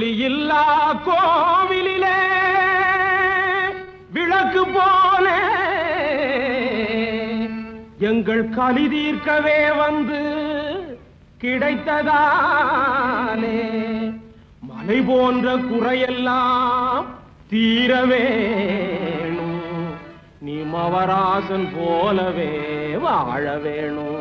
ஒளியில்லா கோவிலிலே விளக்கு போல எங்கள் கலி தீர்க்கவே வந்து கிடைத்ததாலே மலை போன்ற குறையெல்லாம் தீர வேணும். நீ மவராசன் போலவே வாழ வேணும்.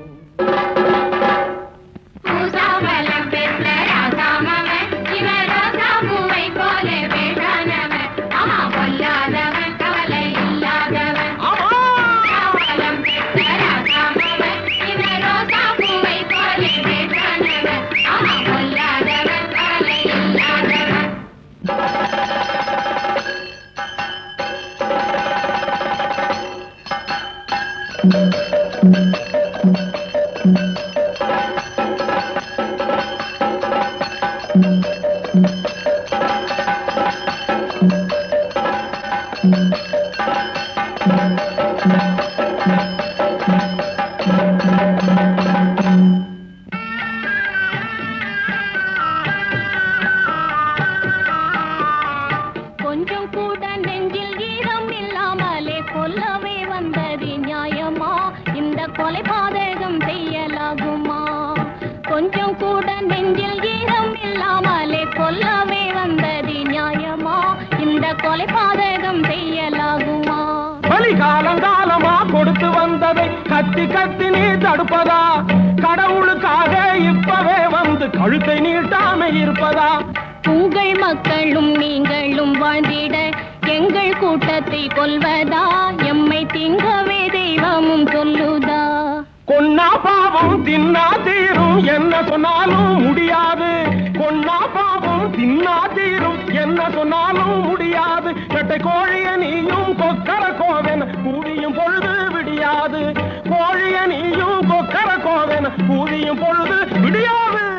கொஞ்சம் கூட நெஞ்சில் ஈரம் இல்லாமலே கொல்லவே வந்தது நியாயமா? இந்த கொலை பாதகம் செய்யலாகுமா? கொஞ்சம் கூட நெஞ்சில் ஈரம் இல்லாமலே கொல்லவே வந்தது நியாயமா? இந்த கொலை பாதகம் செய்யலாகுமா? பலி காலங்காலமா கொடுத்து வந்ததை கத்தி கத்தி நீ தடுப்பதா? கடவுளுக்காக இப்பவே வந்து கழுத்தை நீட்டாம இருப்பதா? உங்கள் மக்களும் நீங்களும் வாழ்ந்திட எங்கள் கூட்டத்தை கொல்வதா? எம்மை திங்கவே தெய்வமும் சொல்லுதா? கொன்னா பாவம் தின்னா தீரும் என்ன சொன்னாலும் முடியாது. கொன்னா பாவம் தின்னா தீரும் என்ன சொன்னாலும் முடியாது. கட்டை கோழிய நீயும் கொக்கர கோவென கூவியும் பொழுது விடியாது. கோழிய நீயும் கொக்கர கோவென கூவியும் பொழுது விடியாது.